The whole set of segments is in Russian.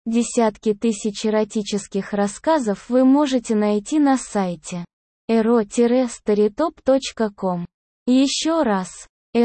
Десятки тысяч эротических рассказов вы можете найти на сайте ero-storytop.com. Еще раз,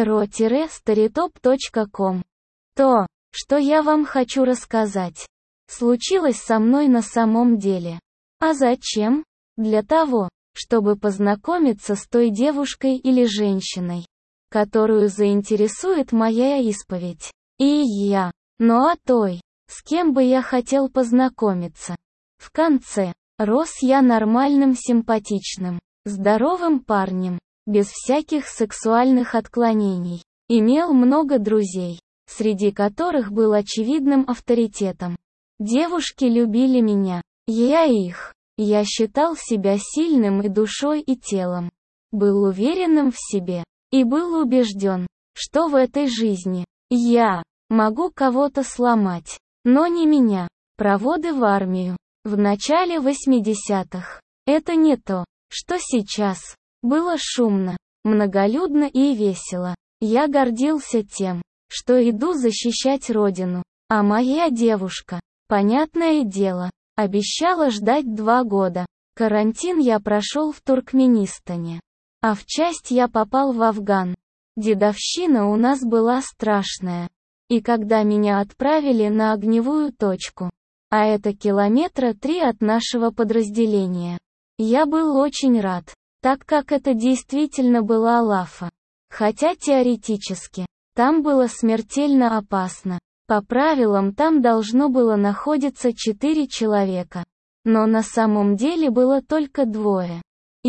ero-storytop.com. То, что я вам хочу рассказать, случилось со мной на самом деле. А зачем? Для того, чтобы познакомиться с той девушкой или женщиной, которую заинтересует моя исповедь. И я. Ну а той, с кем бы я хотел познакомиться. В конце, рос я нормальным, симпатичным, здоровым парнем, без всяких сексуальных отклонений. Имел много друзей, среди которых был очевидным авторитетом. Девушки любили меня, я их. Я считал себя сильным и душой, и телом. Был уверенным в себе. И был убежден, что в этой жизни я могу кого-то сломать. Но не меня. Проводы в армию. В начале 80-х. Это не то, что сейчас. Было шумно, многолюдно и весело. Я гордился тем, что иду защищать родину. А моя девушка, понятное дело, обещала ждать 2 года. Карантин я прошел в Туркменистане. А в часть я попал в Афган. Дедовщина у нас была страшная. И когда меня отправили на огневую точку, а это километра 3 от нашего подразделения, я был очень рад, так как это действительно была лафа. Хотя теоретически, там было смертельно опасно. По правилам там должно было находиться 4 человека. Но на самом деле было только 2.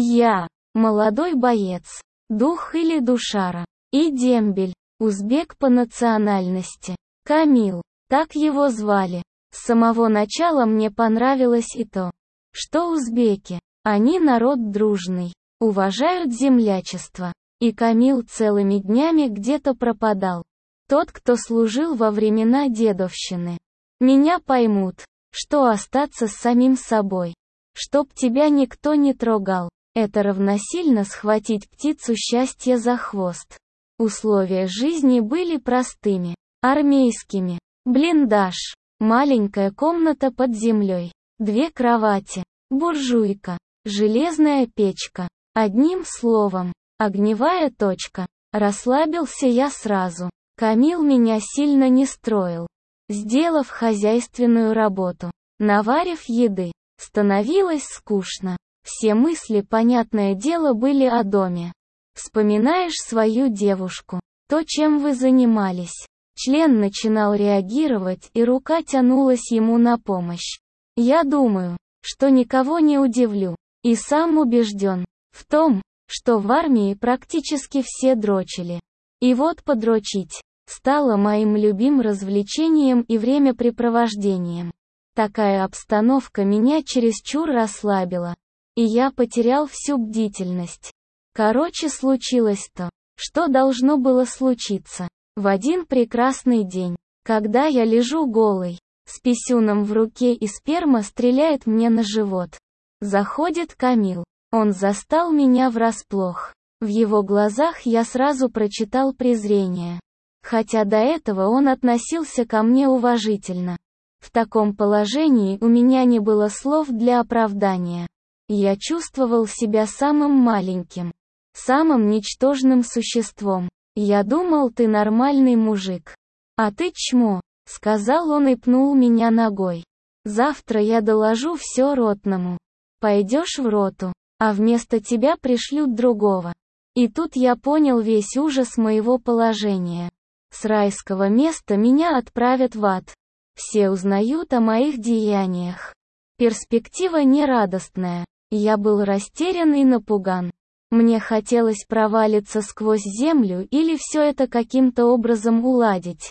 Я, молодой боец, дух или душара, и дембель, узбек по национальности. Камил, так его звали. С самого начала мне понравилось и то, что узбеки, они народ дружный, уважают землячество. И Камил целыми днями где-то пропадал. Тот, кто служил во времена дедовщины. Меня поймут, что остаться с самим собой, чтоб тебя никто не трогал, это равносильно схватить птицу счастья за хвост. Условия жизни были простыми, армейскими. Блиндаж, маленькая комната под землей, 2 кровати, буржуйка, железная печка. Одним словом, огневая точка. Расслабился я сразу. Камил меня сильно не строил. Сделав хозяйственную работу, наварив еды, становилось скучно. Все мысли, понятное дело, были о доме. Вспоминаешь свою девушку, то, чем вы занимались. Член начинал реагировать, и рука тянулась ему на помощь. Я думаю, что никого не удивлю, и сам убежден в том, что в армии практически все дрочили. И вот подрочить стало моим любимым развлечением и времяпрепровождением. Такая обстановка меня чересчур расслабила, и я потерял всю бдительность. Короче, случилось то, что должно было случиться. В один прекрасный день, когда я лежу голый, с писюном в руке и сперма стреляет мне на живот. Заходит Камил. Он застал меня врасплох. В его глазах я сразу прочитал презрение. Хотя до этого он относился ко мне уважительно. В таком положении у меня не было слов для оправдания. Я чувствовал себя самым маленьким, самым ничтожным существом. Я думал, ты нормальный мужик. А ты чмо, сказал он и пнул меня ногой. Завтра я доложу все ротному. Пойдешь в роту, а вместо тебя пришлют другого. И тут я понял весь ужас моего положения. С райского места меня отправят в ад. Все узнают о моих деяниях. Перспектива нерадостная. Я был растерян и напуган. Мне хотелось провалиться сквозь землю или все это каким-то образом уладить.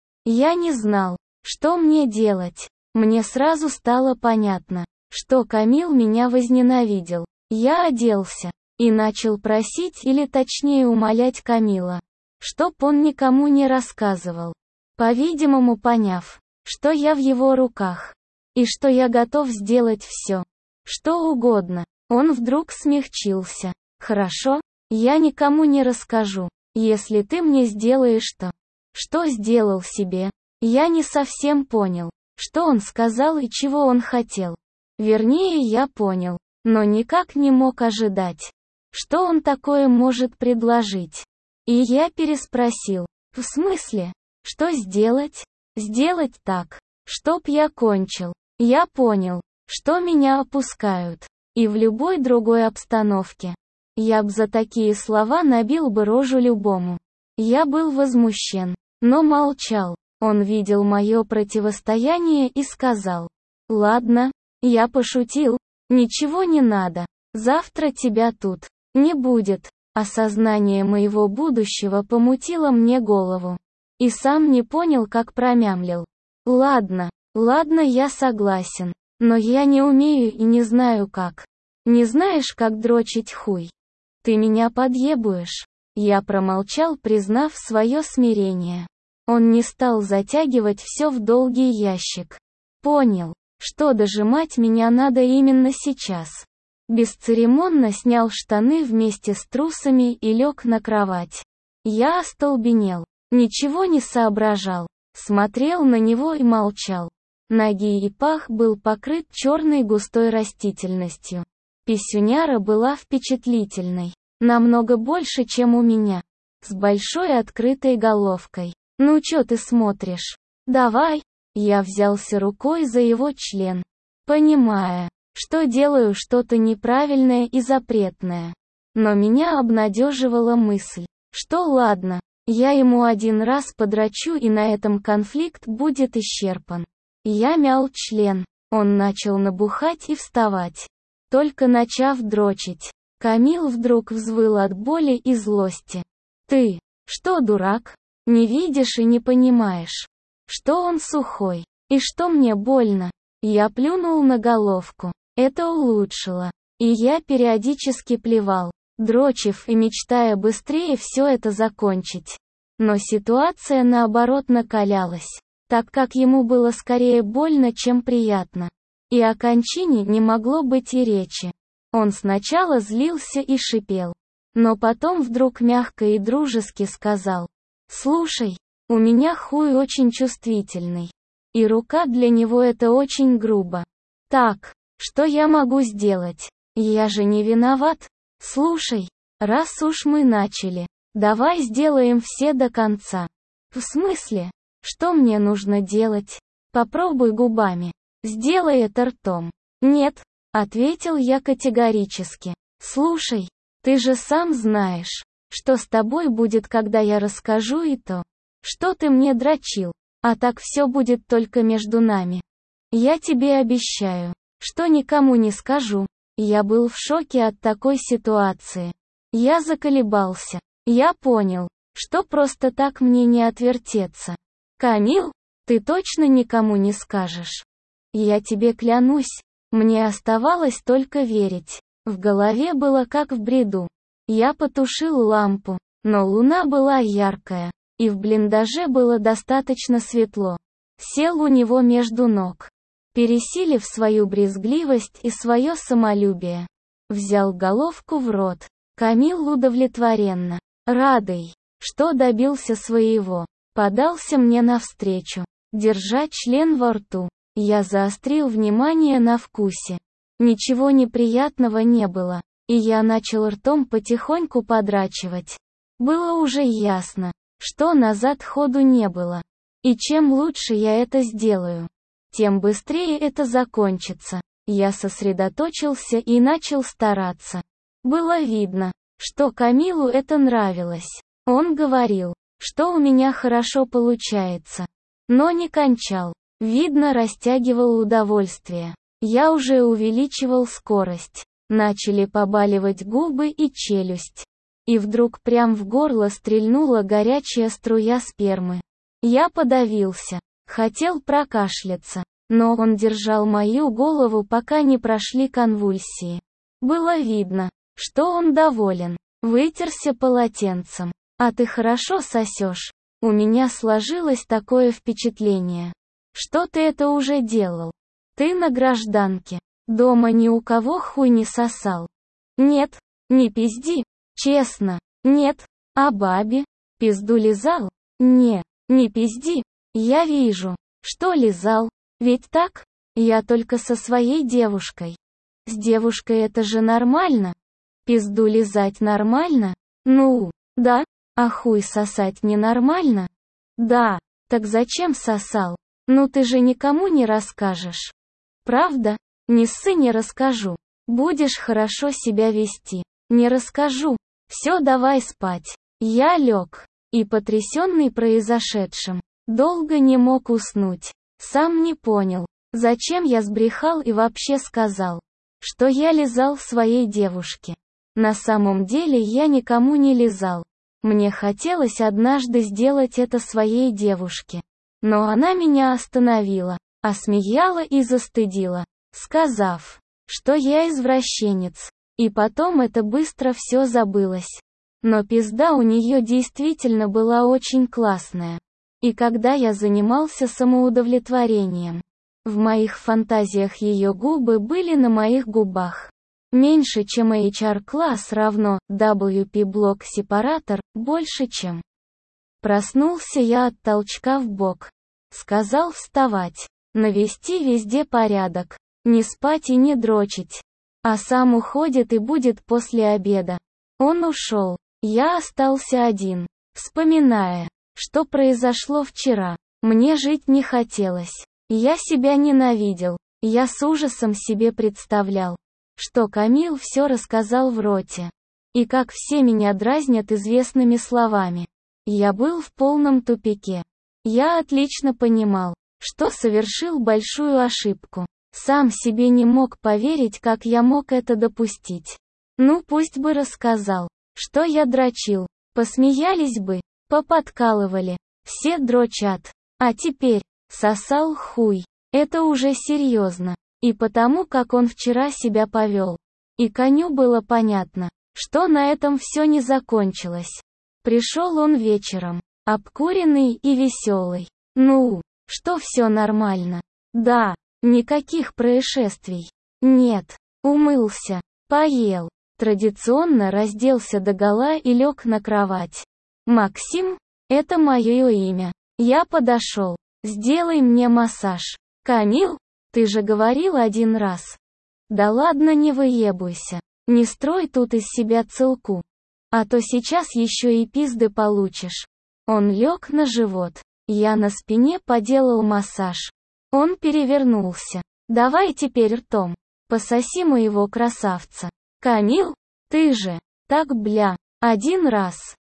Я не знал, что мне делать. Мне сразу стало понятно, что Камил меня возненавидел. Я оделся и начал просить, или точнее умолять Камила, чтоб он никому не рассказывал. По-видимому, поняв, что я в его руках, и что я готов сделать все, что угодно, он вдруг смягчился. Хорошо, я никому не расскажу, если ты мне сделаешь то, что сделал себе. Я не совсем понял, что он сказал и чего он хотел. Вернее, я понял, но никак не мог ожидать, что он такое может предложить. И я переспросил: в смысле? Что сделать? Сделать так, чтоб я кончил. Я понял, что меня опускают. И в любой другой обстановке я б за такие слова набил бы рожу любому. Я был возмущен, но молчал. Он видел мое противостояние и сказал: ладно, я пошутил, ничего не надо. Завтра тебя тут не будет. Осознание моего будущего помутило мне голову. И сам не понял, как промямлил: ладно, я согласен, но я не умею и не знаю как. Не знаешь, как дрочить хуй? Ты меня подъебуешь. Я промолчал, признав свое смирение. Он не стал затягивать все в долгий ящик. Понял, что дожимать меня надо именно сейчас. Бесцеремонно снял штаны вместе с трусами и лег на кровать. Я остолбенел, ничего не соображал, смотрел на него и молчал. Ноги и пах был покрыт черной густой растительностью. Писюняра была впечатлительной, намного больше, чем у меня, с большой открытой головкой. Ну чё ты смотришь? Давай. Я взялся рукой за его член, понимая, что делаю что-то неправильное и запретное. Но меня обнадеживала мысль, что ладно, я ему один раз подрочу и на этом конфликт будет исчерпан. Я мял член, он начал набухать и вставать. Только начав дрочить, Камил вдруг взвыл от боли и злости. Ты, что, дурак? Не видишь и не понимаешь, что он сухой, и что мне больно? Я плюнул на головку. Это улучшило. И я периодически плевал, дрочив и мечтая быстрее все это закончить. Но ситуация наоборот накалялась, так как ему было скорее больно, чем приятно. И о кончине не могло быть и речи. Он сначала злился и шипел, но потом вдруг мягко и дружески сказал: «Слушай, у меня хуй очень чувствительный. И рука для него это очень грубо. Так, что я могу сделать? Я же не виноват. Слушай, раз уж мы начали, давай сделаем все до конца». В смысле? Что мне нужно делать? Попробуй губами. Сделай это ртом. Нет, ответил я категорически. Слушай, ты же сам знаешь, что с тобой будет, когда я расскажу и то, что ты мне дрочил, а так все будет только между нами. Я тебе обещаю, что никому не скажу. Я был в шоке от такой ситуации. Я заколебался. Я понял, что просто так мне не отвертеться. Камил, ты точно никому не скажешь? Я тебе клянусь. Мне оставалось только верить. В голове было как в бреду. Я потушил лампу, но луна была яркая, и в блиндаже было достаточно светло. Сел у него между ног, пересилив свою брезгливость и свое самолюбие. Взял головку в рот. Камил удовлетворенно, радый, что добился своего, подался мне навстречу, держа член во рту. Я заострил внимание на вкусе. Ничего неприятного не было, и я начал ртом потихоньку подрачивать. Было уже ясно, что назад ходу не было. И чем лучше я это сделаю, тем быстрее это закончится. Я сосредоточился и начал стараться. Было видно, что Камилу это нравилось. Он говорил, что у меня хорошо получается, но не кончал. Видно, растягивал удовольствие. Я уже увеличивал скорость. Начали побаливать губы и челюсть. И вдруг прям в горло стрельнула горячая струя спермы. Я подавился. Хотел прокашляться. Но он держал мою голову, пока не прошли конвульсии. Было видно, что он доволен. Вытерся полотенцем. «А ты хорошо сосешь?» У меня сложилось такое впечатление, что ты это уже делал. Ты на гражданке. Дома ни у кого хуй не сосал. Нет, не пизди. Честно. Нет. А бабе? Пизду лизал? Не пизди. Я вижу, что лизал. Ведь так? Я только со своей девушкой. С девушкой это же нормально? Пизду лизать нормально? Ну, да. А хуй сосать ненормально? Да. Так зачем сосал? Ну ты же никому не расскажешь. Правда? Не ссы, не расскажу. Будешь хорошо себя вести. Не расскажу. Все, давай спать. Я лег. И потрясенный произошедшим, долго не мог уснуть. Сам не понял, зачем я сбрехал и вообще сказал, что я лизал своей девушке. На самом деле я никому не лизал. Мне хотелось однажды сделать это своей девушке. Но она меня остановила, осмеяла и застыдила, сказав, что я извращенец. И потом это быстро все забылось. Но пизда у нее действительно была очень классная. И когда я занимался самоудовлетворением, в моих фантазиях ее губы были на моих губах. Меньше, чем HR-класс равно WP-блок сепаратор, больше, чем. Проснулся я от толчка в бок. Сказал вставать, навести везде порядок, не спать и не дрочить. А сам уходит и будет после обеда. Он ушел. Я остался один, вспоминая, что произошло вчера. Мне жить не хотелось. Я себя ненавидел. Я с ужасом себе представлял, что Камил все рассказал в роте. И как все меня дразнят известными словами. Я был в полном тупике. Я отлично понимал, что совершил большую ошибку. Сам себе не мог поверить, как я мог это допустить. Ну пусть бы рассказал, что я дрочил. Посмеялись бы, поподкалывали. Все дрочат. А теперь, сосал хуй. Это уже серьезно. И потому, как он вчера себя повел. И коню было понятно, что на этом все не закончилось. Пришел он вечером, обкуренный и веселый. Ну, что все нормально? Да, никаких происшествий. Нет, умылся, поел. Традиционно разделся догола и лег на кровать. «Максим, это мое имя. Я подошел. Сделай мне массаж». «Камил, ты же говорил один раз». «Да ладно, не выебуйся. Не строй тут из себя целку. А то сейчас еще и пизды получишь». Он лег на живот. Я на спине поделал массаж. Он перевернулся. «Давай теперь ртом. Пососи моего красавца». «Камил, ты же, так бля, 1 раз,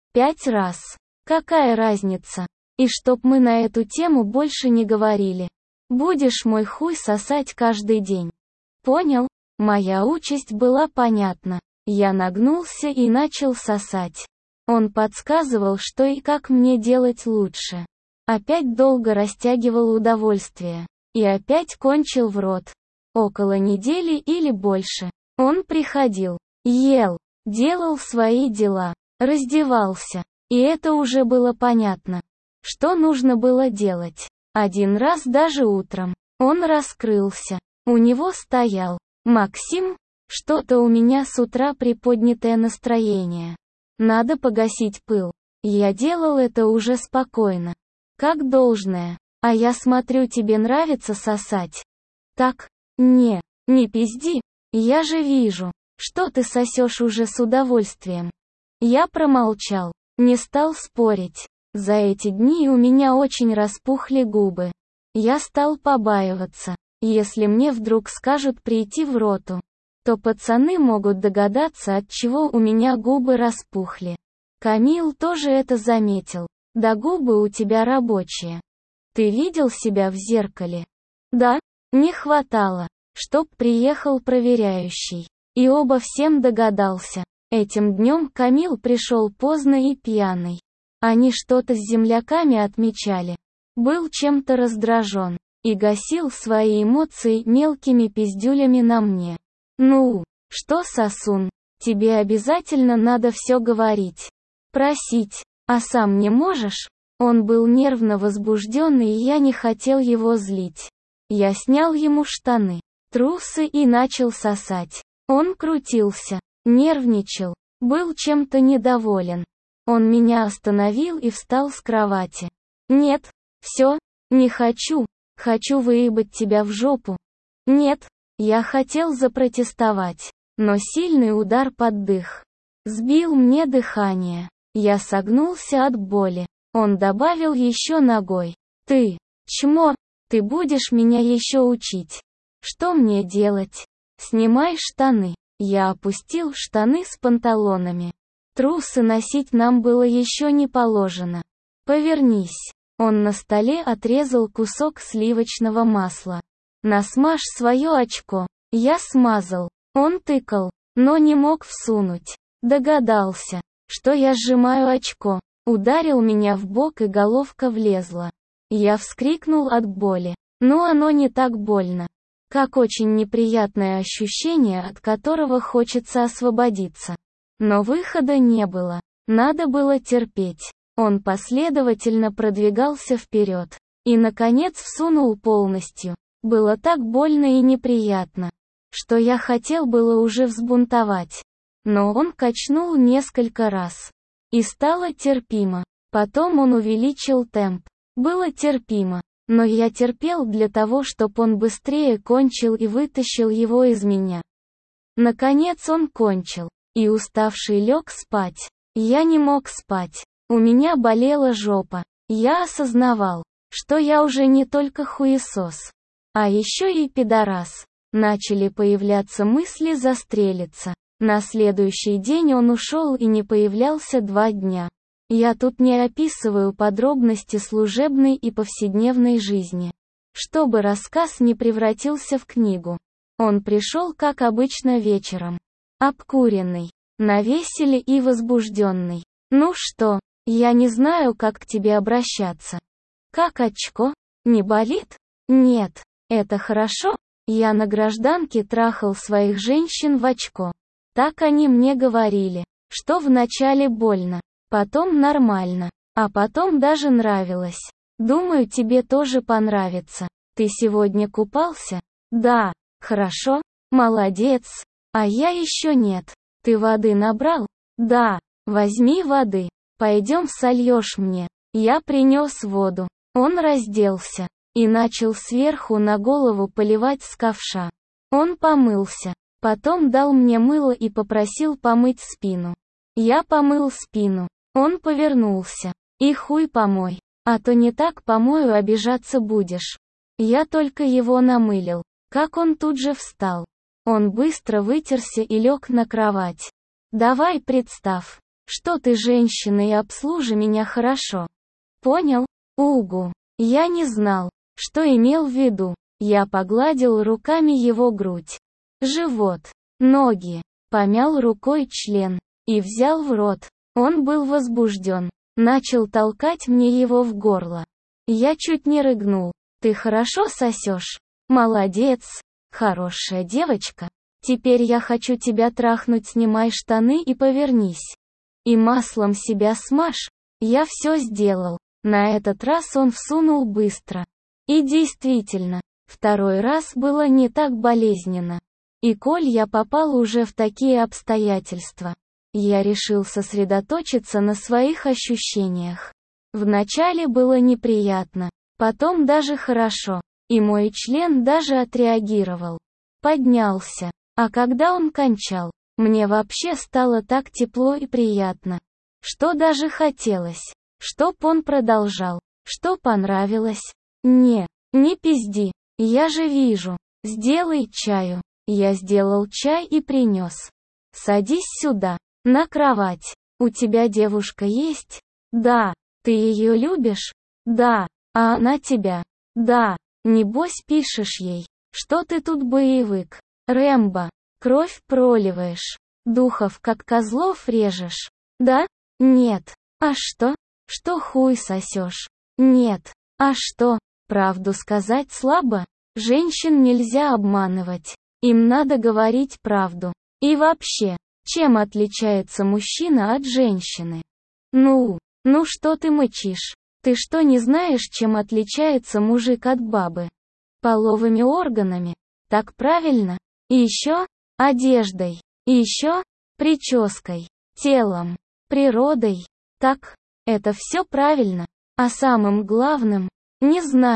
5 раз, какая разница? И чтоб мы на эту тему больше не говорили. Будешь мой хуй сосать каждый день». Понял? Моя участь была понятна. Я нагнулся и начал сосать. Он подсказывал, что и как мне делать лучше. Опять долго растягивал удовольствие. И опять кончил в рот. Около недели или больше. Он приходил, ел, делал свои дела, раздевался. И это уже было понятно. Что нужно было делать? Один раз даже утром. Он раскрылся. У него стоял: «Максим, что-то у меня с утра приподнятое настроение. Надо погасить пыл». Я делал это уже спокойно. Как должное. «А я смотрю, тебе нравится сосать». «Так, не пизди. Я же вижу, что ты сосешь уже с удовольствием». Я промолчал, не стал спорить. За эти дни у меня очень распухли губы. Я стал побаиваться. Если мне вдруг скажут прийти в роту, то пацаны могут догадаться, от чего у меня губы распухли. Камил тоже это заметил. «Да губы у тебя рабочие. Ты видел себя в зеркале?» «Да, не хватало, чтоб приехал проверяющий». И оба всем догадался. Этим днем Камил пришел поздно и пьяный. Они что-то с земляками отмечали. Был чем-то раздражен. И гасил свои эмоции мелкими пиздюлями на мне. «Ну, что, сосун, тебе обязательно надо все говорить. Просить, а сам не можешь?» Он был нервно возбужденный, и я не хотел его злить. Я снял ему штаны, трусы и начал сосать. Он крутился, нервничал, был чем-то недоволен. Он меня остановил и встал с кровати. «Нет, все, не хочу, Хочу выебать тебя в жопу. Нет, я хотел запротестовать, но сильный удар под дых сбил мне дыхание. Я согнулся от боли. Он добавил еще ногой. Ты, чмо, ты будешь меня еще учить. Что мне делать? Снимай штаны. Я опустил штаны с панталонами. Трусы носить нам было еще не положено. Повернись. Он на столе отрезал кусок сливочного масла. Насмажь свое очко. Я смазал. Он тыкал, но не мог всунуть. Догадался, что я сжимаю очко. Ударил меня в бок и головка влезла. Я вскрикнул от боли. Но оно не так больно. Как очень неприятное ощущение, от которого хочется освободиться. Но выхода не было. Надо было терпеть. Он последовательно продвигался вперед. И, наконец, всунул полностью. Было так больно и неприятно, что я хотел было уже взбунтовать. Но он качнул несколько раз. И стало терпимо. Потом он увеличил темп. Было терпимо. Но я терпел для того, чтобы он быстрее кончил и вытащил его из меня. Наконец он кончил. И уставший лег спать. Я не мог спать. У меня болела жопа. Я осознавал, что я уже не только хуесос, а еще и пидорас. Начали появляться мысли застрелиться. На следующий день он ушел и не появлялся 2 дня. Я тут не описываю подробности служебной и повседневной жизни, чтобы рассказ не превратился в книгу. Он пришел, как обычно, вечером. Обкуренный, навеселе и возбужденный. Ну что, я не знаю, как к тебе обращаться. Как очко? Не болит? Нет. Это хорошо? Я на гражданке трахал своих женщин в очко. Так они мне говорили, что вначале больно, потом нормально, а потом даже нравилось. Думаю, тебе тоже понравится. Ты сегодня купался? Да. Хорошо? Молодец. А я еще нет. Ты воды набрал? Да. Возьми воды. Пойдем сольешь мне. Я принес воду. Он разделся и начал сверху на голову поливать с ковша. Он помылся. Потом дал мне мыло и попросил помыть спину. Я помыл спину. Он повернулся. И хуй помой. А то не так помою, обижаться будешь. Я только его намылил. Как он тут же встал. Он быстро вытерся и лег на кровать. Давай представь, что ты женщина и обслужи меня хорошо. Понял? Угу. Я не знал, что имел в виду. Я погладил руками его грудь, живот, ноги, помял рукой член и взял в рот. Он был возбужден, начал толкать мне его в горло. Я чуть не рыгнул. Ты хорошо сосешь? Молодец, хорошая девочка. Теперь я хочу тебя трахнуть, снимай штаны и повернись. И маслом себя смажь. Я все сделал. На этот раз он всунул быстро. И действительно, второй раз было не так болезненно. И коль я попал уже в такие обстоятельства, я решил сосредоточиться на своих ощущениях. Вначале было неприятно, потом даже хорошо, и мой член даже отреагировал. Поднялся. А когда он кончал, мне вообще стало так тепло и приятно, что даже хотелось, чтоб он продолжал, что понравилось. Не пизди, я же вижу. Сделай чаю. Я сделал чай и принес. Садись сюда, на кровать. У тебя девушка есть? Да. Ты ее любишь? Да. А она тебя? Да. Небось пишешь ей, что ты тут боевик. Рэмбо. Кровь проливаешь. Духов как козлов режешь. Да? Нет. А что? Что хуй сосешь? Нет. А что? Правду сказать слабо? Женщин нельзя обманывать. Им надо говорить правду. И вообще, чем отличается мужчина от женщины? Ну что ты мычишь? Ты что, не знаешь, чем отличается мужик от бабы? Половыми органами. Так правильно? И еще одеждой. И еще прической, телом, природой. Так, это все правильно. А самым главным, не знаю,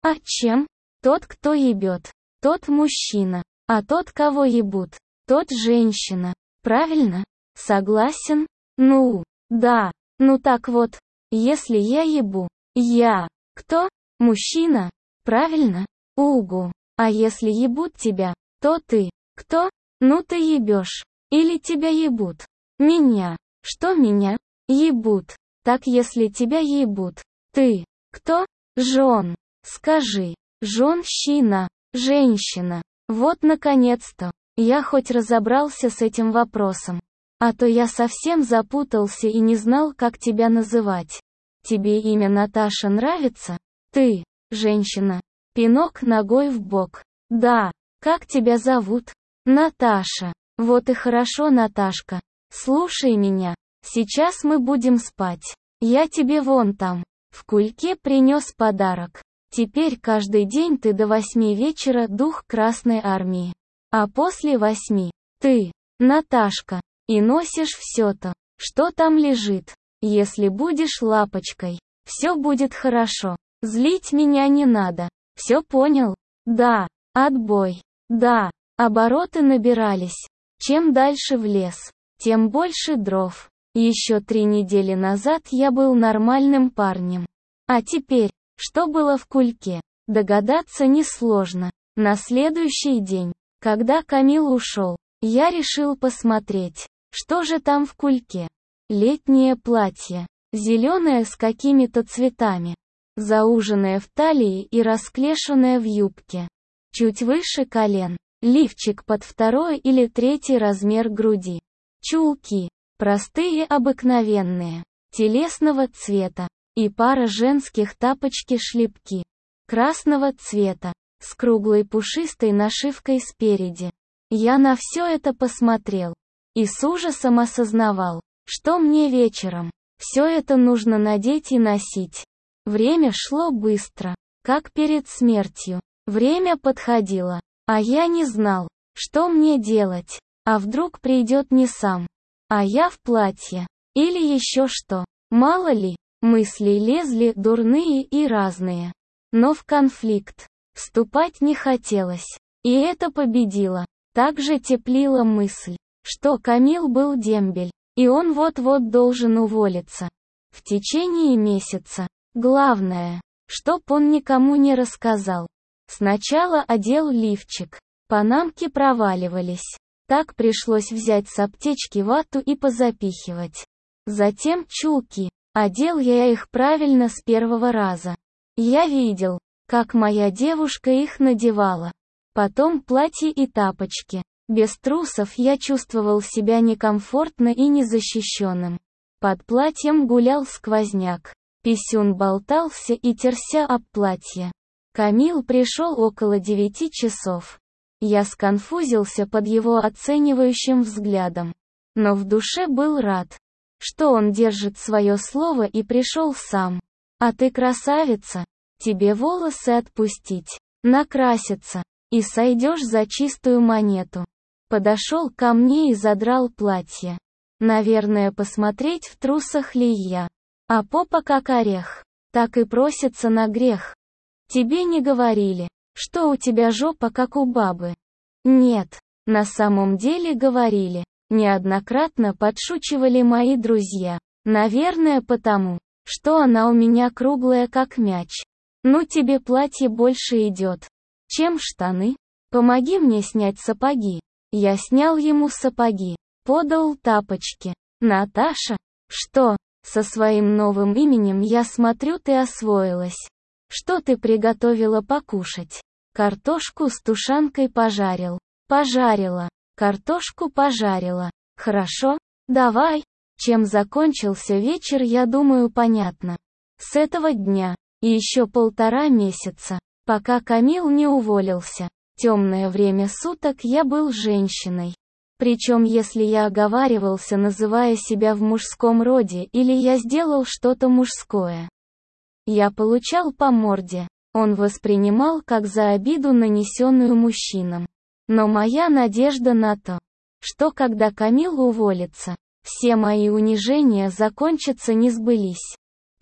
А чем? Тот, кто ебет, тот мужчина, а тот, кого ебут, тот женщина. Правильно? Согласен? Ну, да. Ну так вот, если я ебу, я кто? Мужчина? Правильно? Угу. А если ебут тебя, то ты кто? Ну ты ебешь. Или тебя ебут? Меня. Что меня? Ебут. Так если тебя ебут, ты кто? Жон. Скажи. Жонщина. Женщина. Вот наконец-то. Я хоть разобрался с этим вопросом. А то я совсем запутался и не знал, как тебя называть. Тебе имя Наташа нравится? Ты, женщина. Пинок ногой в бок. Да. Как тебя зовут? Наташа. Вот и хорошо, Наташка. Слушай меня. Сейчас мы будем спать. Я тебе вон там, в кульке принес подарок. Теперь каждый день ты до 8 вечера дух Красной Армии. А после 8, ты, Наташка, и носишь все то, что там лежит. Если будешь лапочкой, все будет хорошо. Злить меня не надо. Все понял? Да. Отбой. Да. Обороты набирались. Чем дальше в лес, тем больше дров. Еще 3 недели назад я был нормальным парнем. А теперь, что было в кульке, догадаться несложно. На следующий день, когда Камил ушел, я решил посмотреть, что же там в кульке. Летнее платье, зеленое с какими-то цветами, зауженное в талии и расклешенное в юбке. Чуть выше колен, лифчик под 2 или 3 размер груди. Чулки, простые обыкновенные, телесного цвета, и пара женских тапочки-шлепки, красного цвета, с круглой пушистой нашивкой спереди. Я на все это посмотрел, и с ужасом осознавал, что мне вечером все это нужно надеть и носить. Время шло быстро, как перед смертью. Время подходило, а я не знал, что мне делать. А вдруг придет не сам, а я в платье, или еще что. Мало ли, мысли лезли дурные и разные. Но в конфликт вступать не хотелось. И это победило. Также теплила мысль, что Камил был дембель, и он вот-вот должен уволиться. В течение месяца. Главное, чтоб он никому не рассказал. Сначала одел лифчик. Панамки проваливались. Так пришлось взять с аптечки вату и позапихивать. Затем чулки. Одел я их правильно с первого раза. Я видел, как моя девушка их надевала. Потом платье и тапочки. Без трусов я чувствовал себя некомфортно и незащищенным. Под платьем гулял сквозняк. Писюн болтался и терся об платье. Камил пришел около 9 часов. Я сконфузился под его оценивающим взглядом. Но в душе был рад, что он держит свое слово и пришел сам. А ты красавица. Тебе волосы отпустить, накраситься, и сойдешь за чистую монету. Подошел ко мне и задрал платье. Наверное, посмотреть, в трусах ли я. А попа как орех. Так и просится на грех. Тебе не говорили, что у тебя жопа как у бабы? Нет, на самом деле говорили. Неоднократно подшучивали мои друзья. Наверное, потому, что она у меня круглая как мяч. Ну тебе платье больше идет, чем штаны. Помоги мне снять сапоги. Я снял ему сапоги. Подал тапочки. Наташа? Что? Со своим новым именем я смотрю, ты освоилась. Что ты приготовила покушать? Картошку с тушанкой пожарил. Пожарила. Картошку пожарила. Хорошо, давай. Чем закончился вечер, я думаю, понятно. С этого дня, и еще 1,5 месяца, пока Камил не уволился, темное время суток я был женщиной. Причем если я оговаривался, называя себя в мужском роде, или я сделал что-то мужское, я получал по морде. Он воспринимал как за обиду, нанесенную мужчинам. Но моя надежда на то, что когда Камил уволится, все мои унижения закончатся, не сбылись.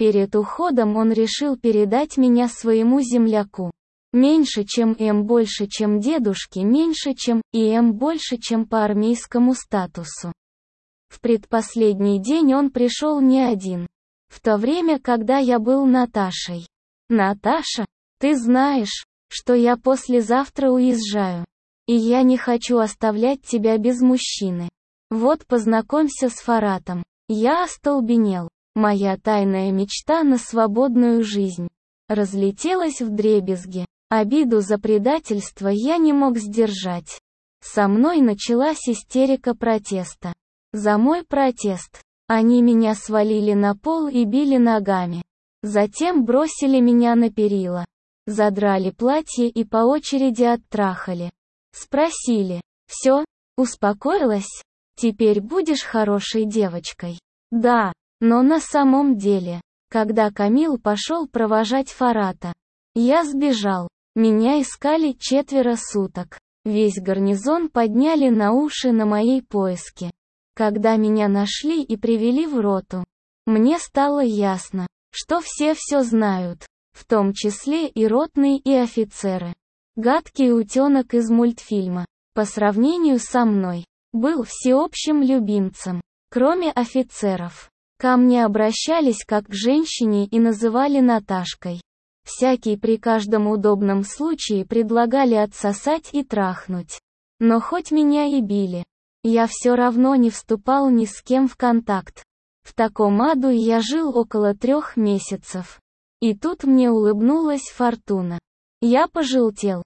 Перед уходом он решил передать меня своему земляку. Меньше чем М больше чем дедушки, меньше чем и М больше чем по армейскому статусу. В предпоследний день он пришел не один. В то время, когда я был Наташей. Наташа, ты знаешь, что я послезавтра уезжаю. И я не хочу оставлять тебя без мужчины. Вот познакомься с Фаратом. Я остолбенел. Моя тайная мечта на свободную жизнь разлетелась вдребезги. Обиду за предательство я не мог сдержать. Со мной началась истерика протеста. За мой протест. Они меня свалили на пол и били ногами. Затем бросили меня на перила. Задрали платье и по очереди оттрахали. Спросили: «Все, успокоилась? Теперь будешь хорошей девочкой?» Да, но на самом деле, когда Камил пошел провожать Фарата, я сбежал. Меня искали 4 суток. Весь гарнизон подняли на уши на мои поиски. Когда меня нашли и привели в роту, мне стало ясно, что все знают, в том числе и ротные, и офицеры. Гадкий утенок из мультфильма, по сравнению со мной, был всеобщим любимцем. Кроме офицеров, ко мне обращались как к женщине и называли Наташкой. Всякий при каждом удобном случае предлагали отсосать и трахнуть. Но хоть меня и били, я все равно не вступал ни с кем в контакт. В таком аду я жил около 3 месяцев. И тут мне улыбнулась фортуна. Я пожелтел.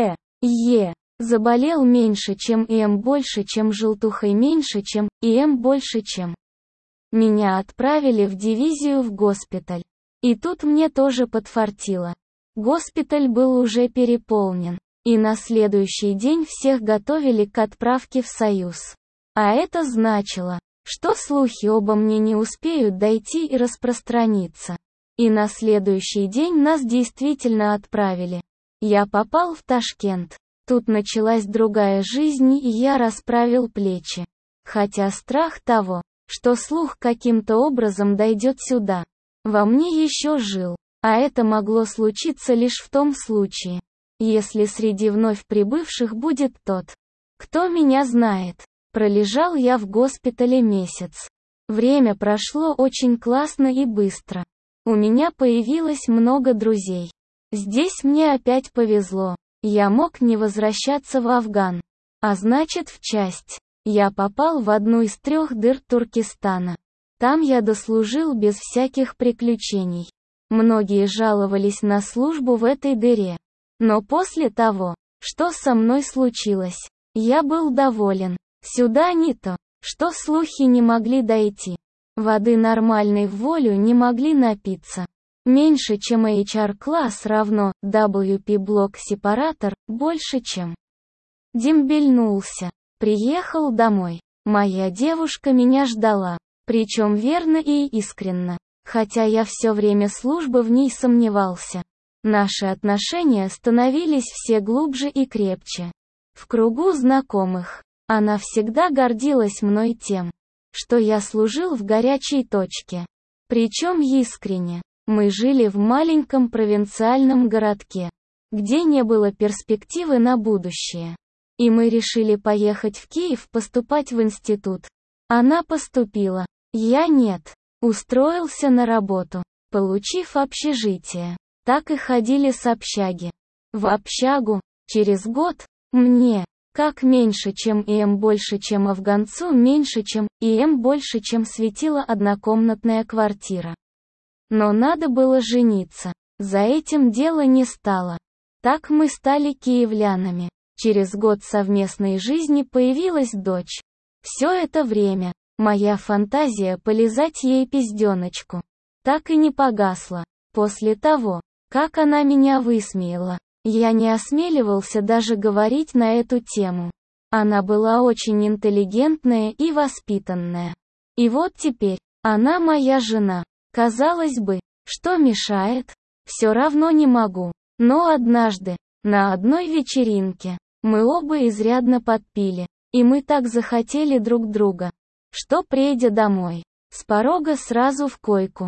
Заболел меньше, чем М больше, чем желтухой меньше, чем и М больше, чем. Меня отправили в дивизию в госпиталь. И тут мне тоже подфартило. Госпиталь был уже переполнен. И на следующий день всех готовили к отправке в Союз. А это значило, что слухи обо мне не успеют дойти и распространиться. И на следующий день нас действительно отправили. Я попал в Ташкент. Тут началась другая жизнь, и я расправил плечи. Хотя страх того, что слух каким-то образом дойдет сюда, во мне еще жил. А это могло случиться лишь в том случае, если среди вновь прибывших будет тот, кто меня знает. Пролежал я в госпитале месяц. Время прошло очень классно и быстро. У меня появилось много друзей. Здесь мне опять повезло. Я мог не возвращаться в Афган. А значит, в часть. Я попал в одну из 3 дыр Туркестана. Там я дослужил без всяких приключений. Многие жаловались на службу в этой дыре. Но после того, что со мной случилось, я был доволен. Сюда не то, что слухи не могли дойти. Воды нормальной в волю не могли напиться. Меньше чем HR-класс равно WP-блок сепаратор, больше чем. Дембельнулся. Приехал домой. Моя девушка меня ждала. Причем верно и искренно. Хотя я все время службы в ней сомневался. Наши отношения становились все глубже и крепче. В кругу знакомых. Она всегда гордилась мной тем, что я служил в горячей точке. Причем искренне. Мы жили в маленьком провинциальном городке, где не было перспективы на будущее. И мы решили поехать в Киев поступать в институт. Она поступила. Я нет. Устроился на работу, получив общежитие. Так и ходили с общаги в общагу. Через год, мне, как меньше чем и М больше чем афганцу меньше чем и М больше чем светила однокомнатная квартира. Но надо было жениться. За этим дело не стало. Так мы стали киевлянами. Через год совместной жизни появилась дочь. Все это время моя фантазия полизать ей пизденочку так и не погасла. После того, как она меня высмеяла, я не осмеливался даже говорить на эту тему. Она была очень интеллигентная и воспитанная. И вот теперь, она моя жена. Казалось бы, что мешает? Все равно не могу. Но однажды, на одной вечеринке, мы оба изрядно подпили, и мы так захотели друг друга, что, придя домой, с порога сразу в койку.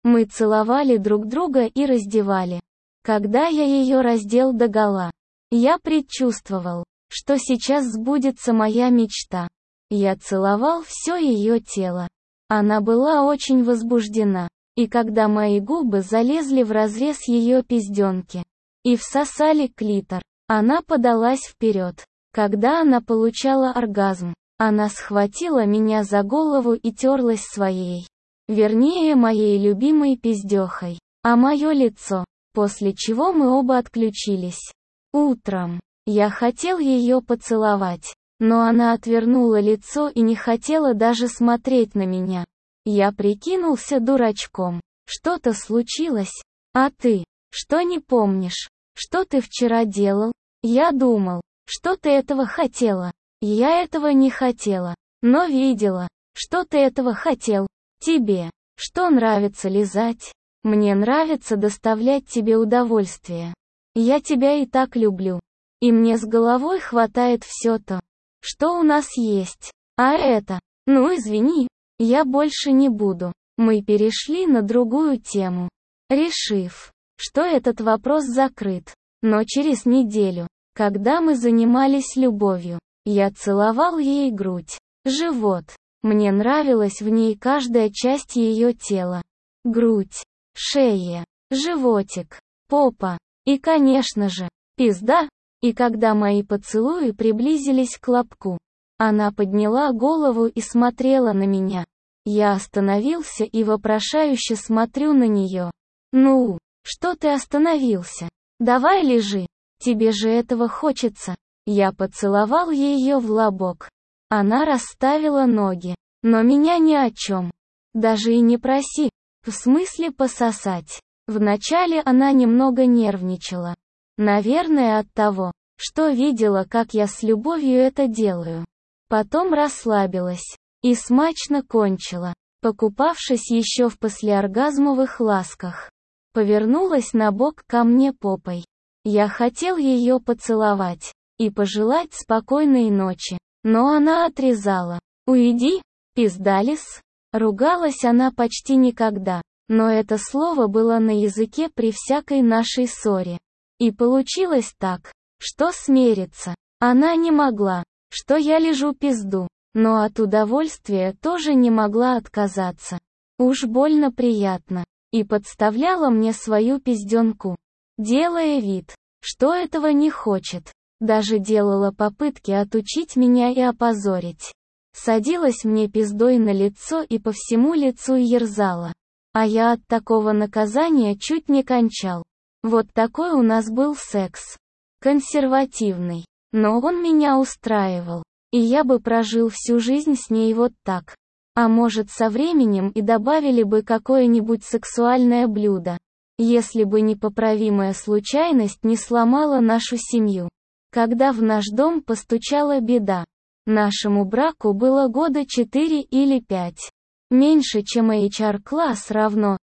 Мы целовали друг друга и раздевали. Когда я ее раздел догола, я предчувствовал, что сейчас сбудется моя мечта. Я целовал все ее тело. Она была очень возбуждена. И когда мои губы залезли в разрез ее пизденки и всосали клитор, она подалась вперед. Когда она получала оргазм, она схватила меня за голову и терлась своей, вернее моей любимой пиздехой, а мое лицо, после чего мы оба отключились. Утром я хотел ее поцеловать, но она отвернула лицо и не хотела даже смотреть на меня. Я прикинулся дурачком. Что-то случилось? А ты, что не помнишь? Что ты вчера делал? Я думал, что ты этого хотела. Я этого не хотела, но видела, что ты этого хотел. Тебе, что нравится лизать? Мне нравится доставлять тебе удовольствие. Я тебя и так люблю. И мне с головой хватает все то, что у нас есть. А это, ну извини, я больше не буду. Мы перешли на другую тему, решив, что этот вопрос закрыт. Но через неделю, когда мы занимались любовью, я целовал ей грудь, живот. Мне нравилась в ней каждая часть ее тела. Грудь, шея, животик, попа и, конечно же, пизда. И когда мои поцелуи приблизились к лобку, она подняла голову и смотрела на меня. Я остановился и вопрошающе смотрю на нее. Ну, что ты остановился? Давай лежи. Тебе же этого хочется. Я поцеловал ее в лобок. Она расставила ноги. Но меня ни о чем. Даже и не проси. В смысле пососать. Вначале она немного нервничала. Наверное, от того, что видела, как я с любовью это делаю. Потом расслабилась. И смачно кончила, покупавшись еще в послеоргазмовых ласках. Повернулась на бок ко мне попой. Я хотел ее поцеловать и пожелать спокойной ночи, но она отрезала. «Уйди, пиздалис!» Ругалась она почти никогда, но это слово было на языке при всякой нашей ссоре. И получилось так, что смириться она не могла, что я лежу пизду, но от удовольствия тоже не могла отказаться. Уж больно приятно. И подставляла мне свою пизденку, делая вид, что этого не хочет. Даже делала попытки отучить меня и опозорить. Садилась мне пиздой на лицо и по всему лицу ерзала. А я от такого наказания чуть не кончал. Вот такой у нас был секс. Консервативный. Но он меня устраивал. И я бы прожил всю жизнь с ней вот так. А может, со временем и добавили бы какое-нибудь сексуальное блюдо. Если бы непоправимая случайность не сломала нашу семью. Когда в наш дом постучала беда. Нашему браку было года 4 или 5. Меньше, чем HR-класс равно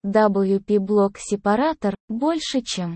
WP-блок-сепаратор, больше, чем.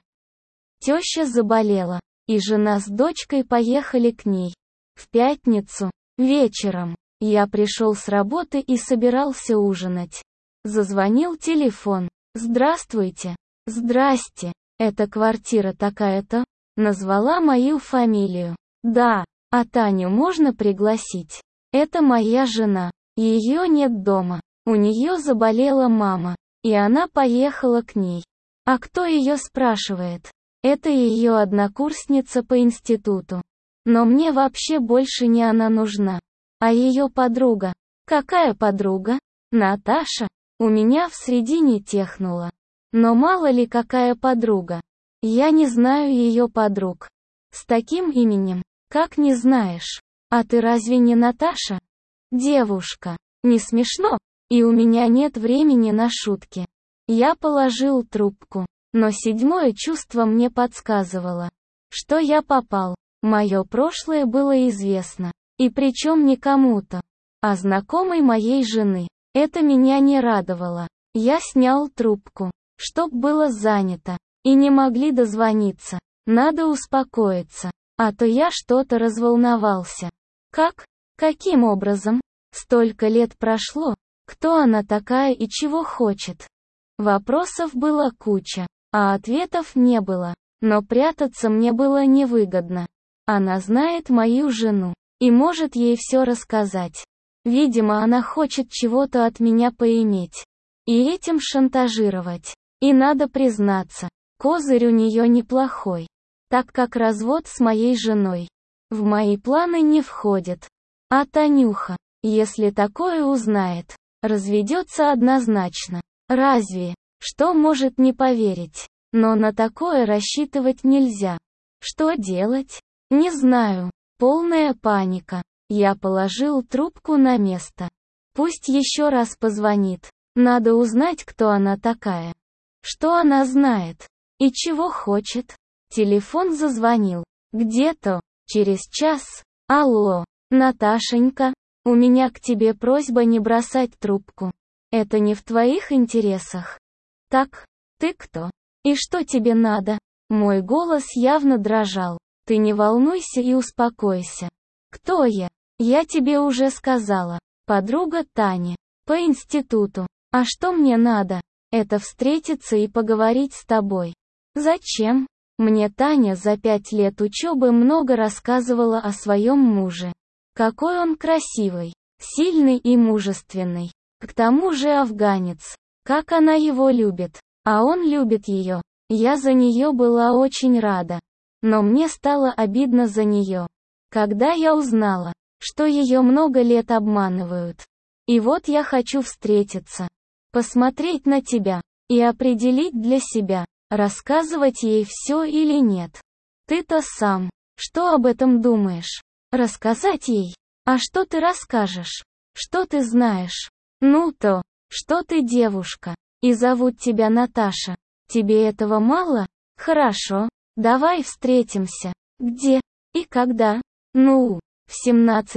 Теща заболела, и жена с дочкой поехали к ней. В пятницу, вечером, я пришел с работы и собирался ужинать. Зазвонил телефон. «Здравствуйте». «Здрасте. Это квартира такая-то?» Назвала мою фамилию. «Да. А Таню можно пригласить? Это моя жена. Ее нет дома. У нее заболела мама. И она поехала к ней. А кто ее спрашивает? Это ее однокурсница по институту. Но мне вообще больше не она нужна. А ее подруга. Какая подруга? Наташа? У меня в средине технула. Но мало ли какая подруга. Я не знаю ее подруг. С таким именем. Как не знаешь? А ты разве не Наташа? Девушка. Не смешно? И у меня нет времени на шутки. Я положил трубку. Но седьмое чувство мне подсказывало, что я попал. Мое прошлое было известно. И причем не кому-то, а знакомой моей жены. Это меня не радовало. Я снял трубку, чтоб было занято. И не могли дозвониться. Надо успокоиться. А то я что-то разволновался. Как? Каким образом? Столько лет прошло. Кто она такая и чего хочет? Вопросов было куча, а ответов не было. Но прятаться мне было невыгодно. Она знает мою жену и может ей все рассказать. Видимо, она хочет чего-то от меня поиметь. И этим шантажировать. И надо признаться, козырь у нее неплохой. Так как развод с моей женой в мои планы не входит. А Танюха, если такое узнает, разведется однозначно. Разве, что может не поверить? Но на такое рассчитывать нельзя. Что делать? Не знаю. Полная паника. Я положил трубку на место. Пусть еще раз позвонит. Надо узнать, кто она такая. Что она знает. И чего хочет. Телефон зазвонил. Где-то. Через час. Алло, Наташенька, у меня к тебе просьба не бросать трубку. Это не в твоих интересах. Так, ты кто? И что тебе надо? Мой голос явно дрожал. Ты не волнуйся и успокойся. Кто я? Я тебе уже сказала. Подруга Тани. По институту. А что мне надо? Это встретиться и поговорить с тобой. Зачем? Мне Таня за 5 лет учебы много рассказывала о своем муже. Какой он красивый, сильный и мужественный. К тому же афганец. Как она его любит. А он любит ее. Я за нее была очень рада. Но мне стало обидно за нее. Когда я узнала, что ее много лет обманывают. И вот я хочу встретиться. Посмотреть на тебя. И определить для себя, рассказывать ей все или нет. Ты-то сам, что об этом думаешь? Рассказать ей? А что ты расскажешь? Что ты знаешь? Ну то, что ты девушка. И зовут тебя Наташа. Тебе этого мало? Хорошо, давай встретимся. Где? И когда? Ну, в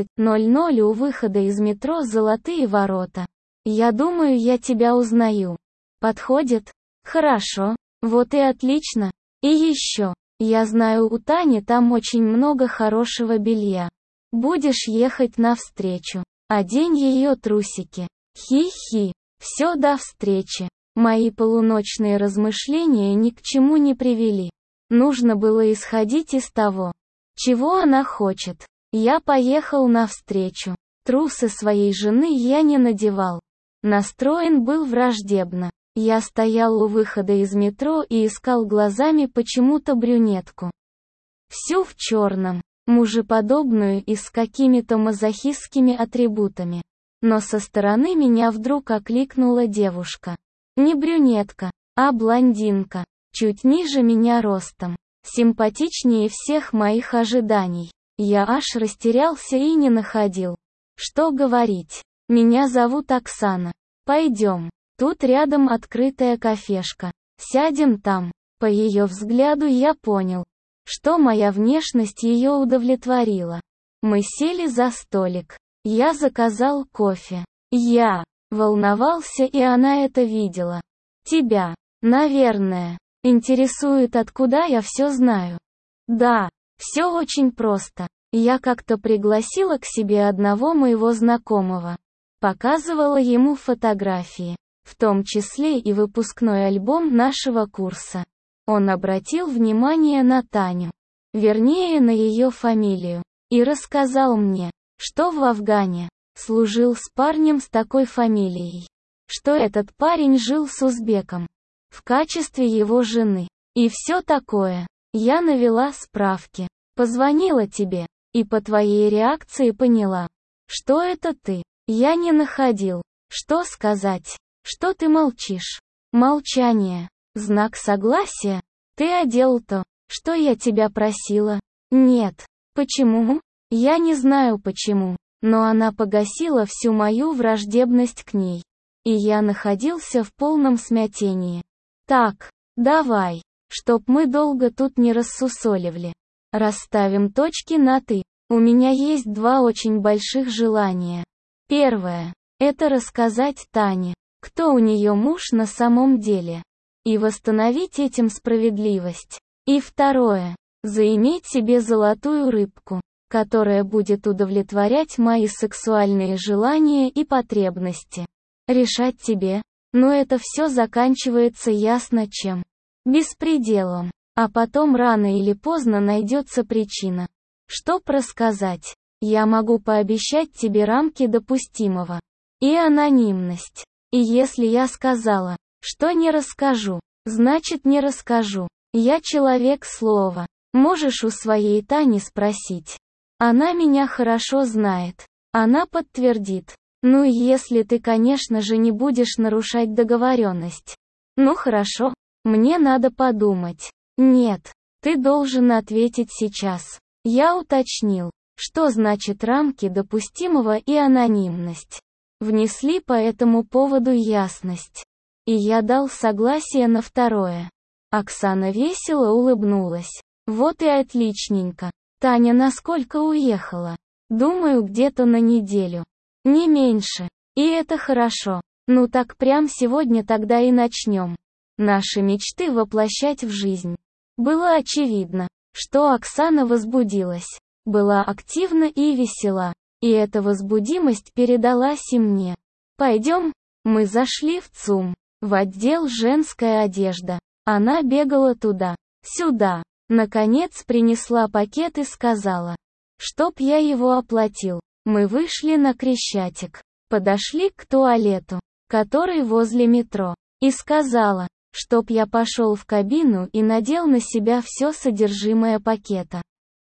17:00 у выхода из метро «Золотые ворота». Я думаю, я тебя узнаю. Подходит? Хорошо, вот и отлично. И еще, я знаю, у Тани там очень много хорошего белья. Будешь ехать навстречу. Одень ее трусики. Хи-хи. Все, до встречи. Мои полуночные размышления ни к чему не привели. Нужно было исходить из того, чего она хочет. Я поехал навстречу. Трусы своей жены я не надевал. Настроен был враждебно. Я стоял у выхода из метро и искал глазами почему-то брюнетку. Всю в черном, мужеподобную и с какими-то мазохистскими атрибутами. Но со стороны меня вдруг окликнула девушка. Не брюнетка, а блондинка, чуть ниже меня ростом, симпатичнее всех моих ожиданий. Я аж растерялся и не находил, что говорить. Меня зовут Оксана. Пойдем. Тут рядом открытая кафешка. Сядем там. По ее взгляду я понял, что моя внешность ее удовлетворила. Мы сели за столик. Я заказал кофе. Я волновался, и она это видела. Тебя, наверное, интересует, откуда я все знаю. Да, все очень просто. Я как-то пригласила к себе одного моего знакомого. Показывала ему фотографии, в том числе и выпускной альбом нашего курса. Он обратил внимание на Таню, вернее на ее фамилию, и рассказал мне, что в Афгане служил с парнем с такой фамилией, что этот парень жил с узбеком в качестве его жены, и все такое. Я навела справки, позвонила тебе, и по твоей реакции поняла, что это ты. Я не находил, что сказать. Что ты молчишь? Молчание. Знак согласия. Ты одел то, что я тебя просила. Нет. Почему? Я не знаю почему, но она погасила всю мою враждебность к ней. И я находился в полном смятении. Так, давай, чтоб мы долго тут не рассусоливали. Расставим точки над «и». У меня есть 2 очень больших желания. Первое – это рассказать Тане, кто у нее муж на самом деле, и восстановить этим справедливость. И второе – заиметь себе золотую рыбку, которая будет удовлетворять мои сексуальные желания и потребности. Решать тебе. Но это все заканчивается ясно чем. Беспределом. А потом рано или поздно найдется причина. Чтоб рассказать, я могу пообещать тебе рамки допустимого. И анонимность. И если я сказала, что не расскажу, значит не расскажу. Я человек слова. Можешь у своей Тани спросить. Она меня хорошо знает. Она подтвердит. Ну и если ты, конечно же, не будешь нарушать договоренность. Ну хорошо, мне надо подумать. Нет, ты должен ответить сейчас. Я уточнил, что значит рамки допустимого и анонимность. Внесли по этому поводу ясность. И я дал согласие на второе. Оксана весело улыбнулась. Вот и отличненько. Таня насколько уехала? Думаю, где-то на неделю. Не меньше. И это хорошо. Ну так прям сегодня тогда и начнем. Наши мечты воплощать в жизнь. Было очевидно, что Оксана возбудилась. Была активна и весела. И эта возбудимость передалась и мне. Пойдем. Мы зашли в ЦУМ. В отдел «Женская одежда». Она бегала туда, сюда. Наконец принесла пакет и сказала, чтоб я его оплатил. Мы вышли на Крещатик. Подошли к туалету, который возле метро. И сказала, чтоб я пошел в кабину и надел на себя все содержимое пакета.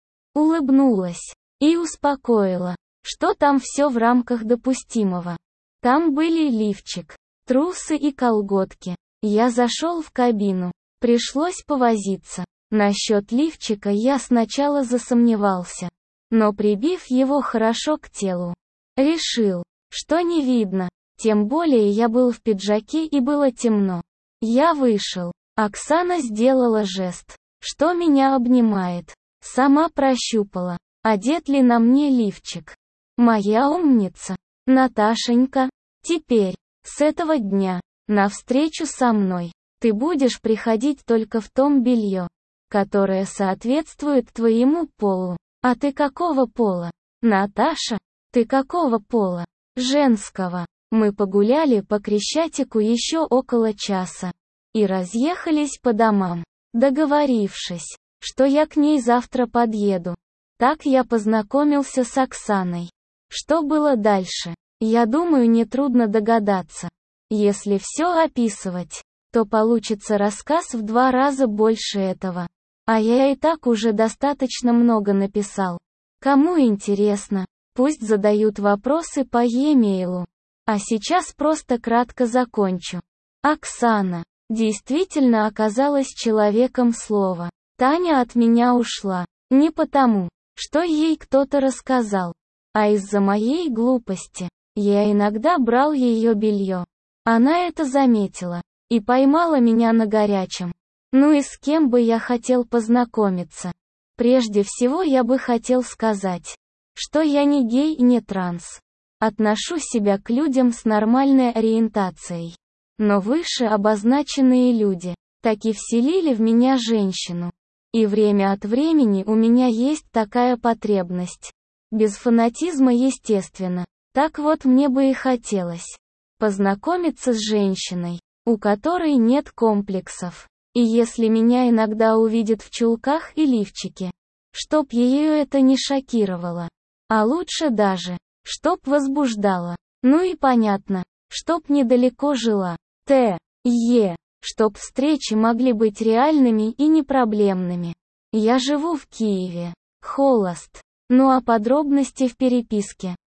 Улыбнулась. И успокоила, что там все в рамках допустимого. Там были лифчик, трусы и колготки. Я зашел в кабину. Пришлось повозиться. Насчет лифчика я сначала засомневался. Но прибив его хорошо к телу, решил, что не видно. Тем более я был в пиджаке и было темно. Я вышел. Оксана сделала жест, что меня обнимает. Сама прощупала, одет ли на мне лифчик. Моя умница. Наташенька. Теперь, с этого дня, на встречу со мной, ты будешь приходить только в том белье, которое соответствует твоему полу. А ты какого пола? Наташа, ты какого пола? Женского. Мы погуляли по Крещатику еще около часа. И разъехались по домам, договорившись, что я к ней завтра подъеду. Так я познакомился с Оксаной. Что было дальше? Я думаю, нетрудно догадаться. Если все описывать, то получится рассказ в 2 раза больше этого. А я и так уже достаточно много написал. Кому интересно, пусть задают вопросы по e-mail. А сейчас просто кратко закончу. Оксана действительно оказалась человеком слова. Таня от меня ушла. Не потому, что ей кто-то рассказал, а из-за моей глупости. Я иногда брал ее белье. Она это заметила и поймала меня на горячем. Ну и с кем бы я хотел познакомиться? Прежде всего я бы хотел сказать, что я не гей и не транс. Отношу себя к людям с нормальной ориентацией. Но выше обозначенные люди таки вселили в меня женщину. И время от времени у меня есть такая потребность. Без фанатизма, естественно. Так вот мне бы и хотелось познакомиться с женщиной, у которой нет комплексов. И если меня иногда увидят в чулках и лифчике, чтоб ее это не шокировало. А лучше даже, чтоб возбуждало. Ну и понятно, чтоб недалеко жила. Чтоб встречи могли быть реальными и непроблемными. Я живу в Киеве. Холост. Ну а подробности в переписке.